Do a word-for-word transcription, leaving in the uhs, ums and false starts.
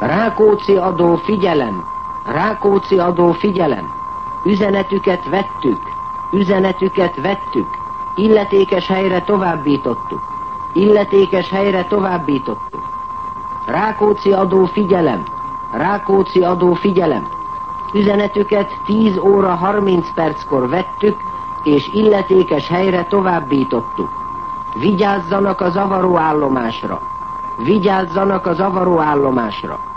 Rákóczi adó figyelem! Rákóczi adó figyelem! Üzenetüket vettük! Üzenetüket vettük! Illetékes helyre továbbítottuk! Illetékes helyre továbbítottuk! Rákóczi adó figyelem! Rákóczi adó figyelem! Üzenetüket tíz óra harminc perckor vettük, és illetékes helyre továbbítottuk. Vigyázzanak a zavaróállomásra! Vigyázzanak a zavaróállomásra!